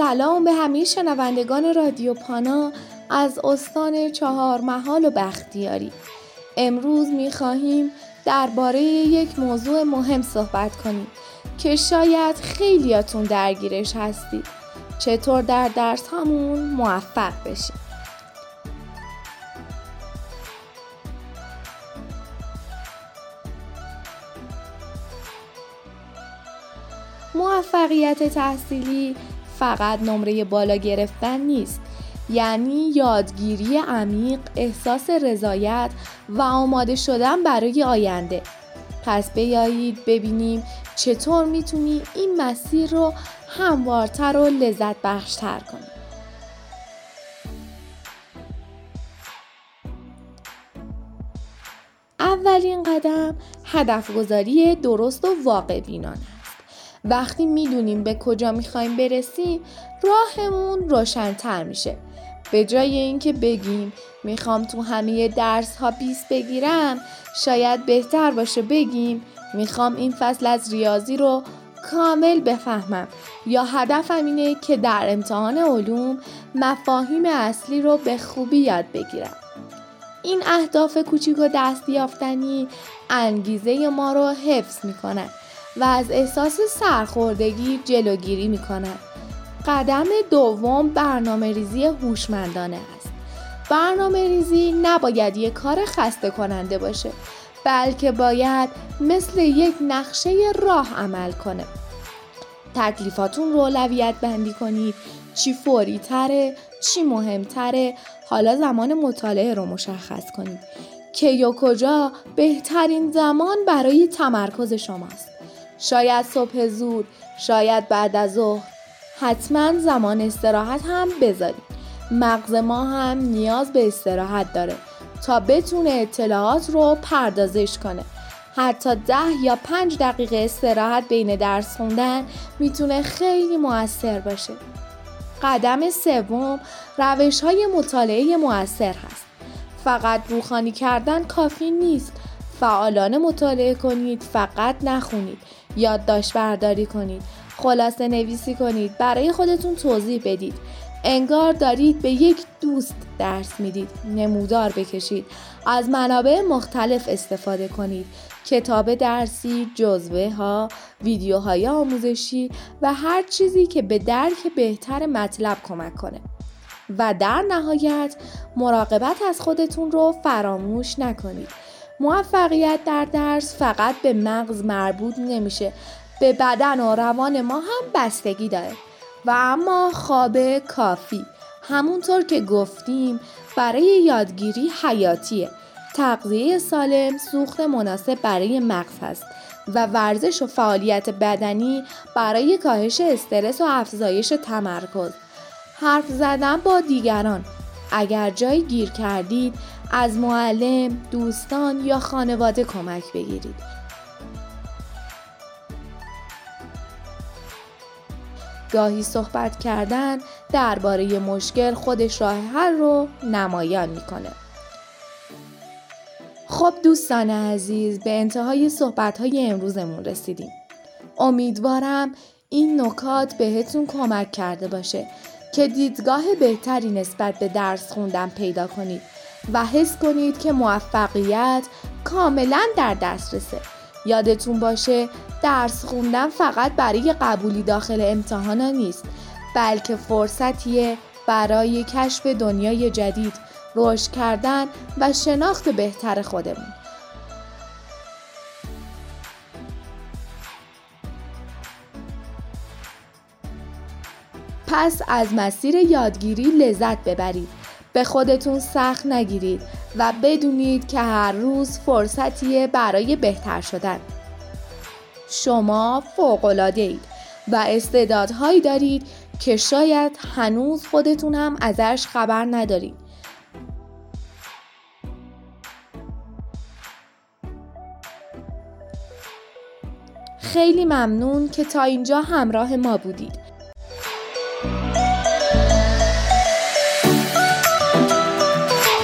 سلام به همه شنوندگان رادیو پانا از استان چهارمحال و بختیاری. امروز می‌خواهیم درباره یک موضوع مهم صحبت کنیم که شاید خیلیاتون درگیرش هستید. چطور در درس همون موفق بشیم؟ موفقیت تحصیلی فقط نمره بالا گرفتن نیست، یعنی یادگیری عمیق، احساس رضایت و آماده شدن برای آینده. پس بیایید ببینیم چطور میتونی این مسیر رو هموارتر و لذت بخشتر کنی. اولین قدم هدف گذاری درست و واقع بینانه است. وقتی میدونیم به کجا میخوایم برسیم، راهمون روشن‌تر میشه. به جای اینکه بگیم میخوام تو همه درس ها 20 بگیرم، شاید بهتر باشه بگیم میخوام این فصل از ریاضی رو کامل بفهمم، یا هدفم اینه که در امتحان علوم مفاهیم اصلی رو به خوبی یاد بگیرم. این اهداف کوچیک و دستیافتنی انگیزه ما رو حفظ میکنن و از احساس سرخوردگی جلوگیری میکنن. قدم دوم برنامه‌ریزی هوشمندانه است. برنامه‌ریزی نباید یک کار خسته کننده باشه، بلکه باید مثل یک نقشه راه عمل کنه. تکلیفاتون رو اولویت بندی کنید. چی فوری تره، چی مهم تره. حالا زمان مطالعه رو مشخص کنید. کی و کجا بهترین زمان برای تمرکز شماست. شاید صبح زود، شاید بعد از ظهر. حتما زمان استراحت هم بذارید. مغز ما هم نیاز به استراحت داره تا بتونه اطلاعات رو پردازش کنه. حتی 10 یا 5 دقیقه استراحت بین درس خوندن میتونه خیلی مؤثر باشه. قدم سوم روش‌های مطالعه مؤثر هست. فقط روخانی کردن کافی نیست. فعالانه مطالعه کنید، فقط نخونید. یادداشت برداری کنید، خلاصه نویسی کنید، برای خودتون توضیح بدید. انگار دارید به یک دوست درس میدید. نمودار بکشید. از منابع مختلف استفاده کنید. کتاب درسی، جزوه ها، ویدیوهای آموزشی و هر چیزی که به درک بهتر مطلب کمک کنه. و در نهایت مراقبت از خودتون رو فراموش نکنید. موفقیت در درس فقط به مغز مربوط نمیشه، به بدن و روان ما هم بستگی داره. و اما خواب کافی، همونطور که گفتیم، برای یادگیری حیاتیه. تغذیه سالم سوخت مناسب برای مغز هست و ورزش و فعالیت بدنی برای کاهش استرس و افزایش تمرکز. حرف زدن با دیگران. اگر جایی گیر کردید، از معلم، دوستان یا خانواده کمک بگیرید. گاهی صحبت کردن درباره مشکل خودش راه حل رو نمایان میکنه. خب دوستان عزیز، به انتهای صحبت‌های امروزمون رسیدیم. امیدوارم این نکات بهتون کمک کرده باشه که دیدگاه بهتری نسبت به درس خوندن پیدا کنید و حس کنید که موفقیت کاملا در دسترسه. یادتون باشه درس خوندن فقط برای قبولی داخل امتحانا نیست، بلکه فرصتیه برای کشف دنیای جدید، رشد کردن و شناخت بهتر خودمون. پس از مسیر یادگیری لذت ببرید. به خودتون سخت نگیرید و بدونید که هر روز فرصتیه برای بهتر شدن. شما فوق‌العاده‌اید و استعدادهایی دارید که شاید هنوز خودتون هم ازش خبر ندارید. خیلی ممنون که تا اینجا همراه ما بودید.